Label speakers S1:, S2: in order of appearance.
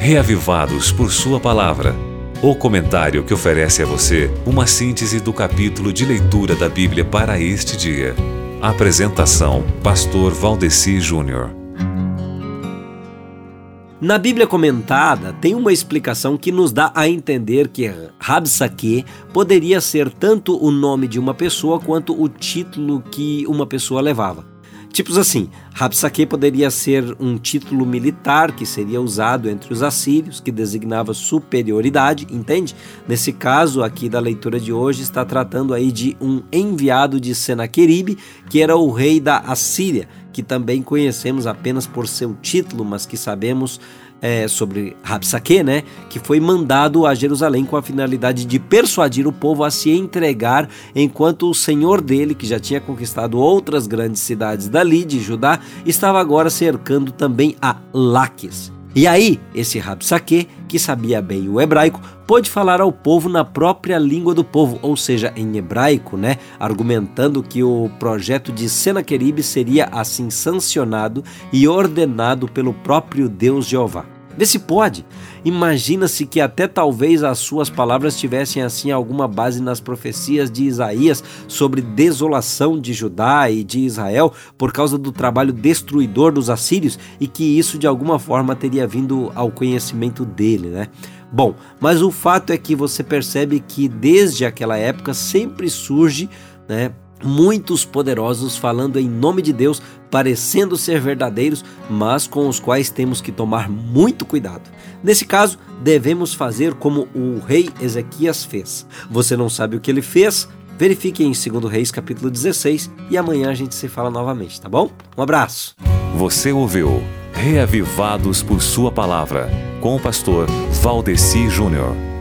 S1: Reavivados por Sua Palavra. O comentário que oferece a você uma síntese do capítulo de leitura da Bíblia para este dia. Apresentação: Pastor Valdeci Júnior.
S2: Na Bíblia comentada, tem uma explicação que nos dá a entender que Rabsaque poderia ser tanto o nome de uma pessoa quanto o título que uma pessoa levava. Tipos assim, Rabsaque poderia ser um título militar que seria usado entre os assírios, que designava superioridade, entende? Nesse caso aqui da leitura de hoje, está tratando aí de um enviado de Senaqueribe, que era o rei da Assíria, que também conhecemos apenas por seu título, mas que sabemos sobre Rabsaque, que foi mandado a Jerusalém com a finalidade de persuadir o povo a se entregar, enquanto o senhor dele, que já tinha conquistado outras grandes cidades dali de Judá, estava agora cercando também a Laquis. E aí, esse Rabsaque, que sabia bem o hebraico, pôde falar ao povo na própria língua do povo, ou seja, em hebraico, argumentando que o projeto de Senaqueribe seria assim sancionado e ordenado pelo próprio Deus Jeová. Vê se pode. Imagina-se que até talvez as suas palavras tivessem assim alguma base nas profecias de Isaías sobre desolação de Judá e de Israel por causa do trabalho destruidor dos assírios, e que isso de alguma forma teria vindo ao conhecimento dele, Bom, mas o fato é que você percebe que desde aquela época sempre surge, muitos poderosos falando em nome de Deus, parecendo ser verdadeiros, mas com os quais temos que tomar muito cuidado. Nesse caso, devemos fazer como o rei Ezequias fez. Você não sabe o que ele fez? Verifique em 2 Reis capítulo 16 e amanhã a gente se fala novamente, tá bom? Um abraço!
S1: Você ouviu Reavivados por Sua Palavra, com o pastor Valdeci Júnior.